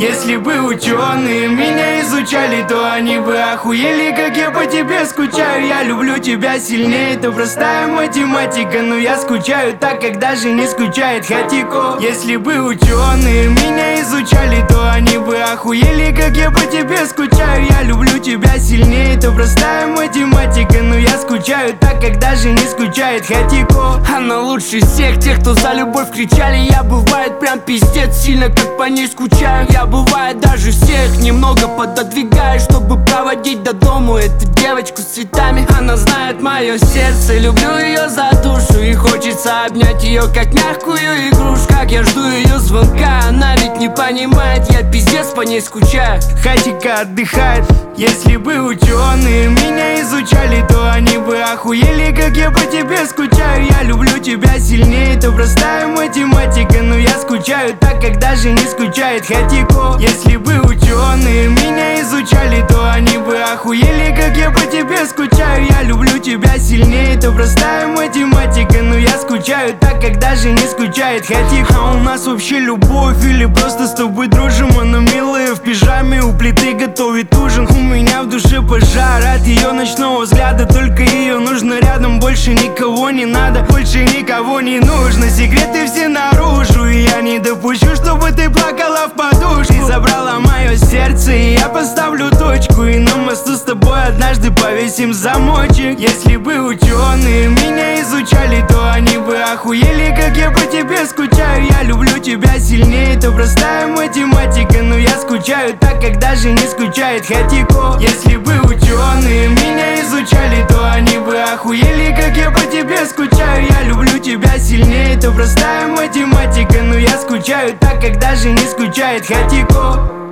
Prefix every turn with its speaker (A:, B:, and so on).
A: Если бы ученые меня изучали, то они бы охуели, как я по тебе скучаю. Я люблю тебя сильнее, это простая математика, но я скучаю так, как даже не скучает Хатико. Если бы ученые меня изучали, то они бы охуели, как я по тебе скучаю. Я люблю тебя сильнее, это простая математика, но я скучаю так, как даже не скучает Хатико.
B: Она лучше всех тех, кто за любовь кричали. Я бывает прям пиздец сильно, как по ней скучаю. Я бывает даже всех немного пододвигаю, чтобы проводить до дому эту девочку с цветами. Она знает мое сердце, люблю ее за душу, и хочется обнять ее, как мягкую игрушку. Как я жду ее звонка, она ведь не понимает, я пиздец по ней скучаю.
A: Хатика отдыхает. Если бы ученые меня изучали, то они бы охуели, как я по тебе скучаю. Я люблю тебя сильнее, это простая математика, но я скучаю так, как даже не скучает Хатико. Если бы ученые меня изучали, то они бы охуели, как я по тебе скучаю. Я люблю тебя сильнее, это простая математика, но я скучаю так, как даже не скучает Хатико. А у нас вообще любовь или просто с тобой дружим? Она милая в пижаме, у плиты готовит ужин. У меня в душе пожар от ее ночного взгляда. Только ее нужно рядом, больше никого не надо, больше никого не нужно. Секреты все наружу, и я не допущу, чтобы ты плакала в подушку. Ты забрала мое сердце, и я поставлю точку, и на мосту с тобой однажды повесим замочек. Если бы ученые меня изучали, то они бы охуели, как я по тебе скучаю. Я люблю тебя сильнее, это простая математика, но я скучаю так, как даже не скучает Хатико. Если бы ученые меня изучали, то они бы охуели, как я по тебе скучаю. Я люблю тебя сильнее, это простая математика, но я скучаю так, как даже не скучает Хатико.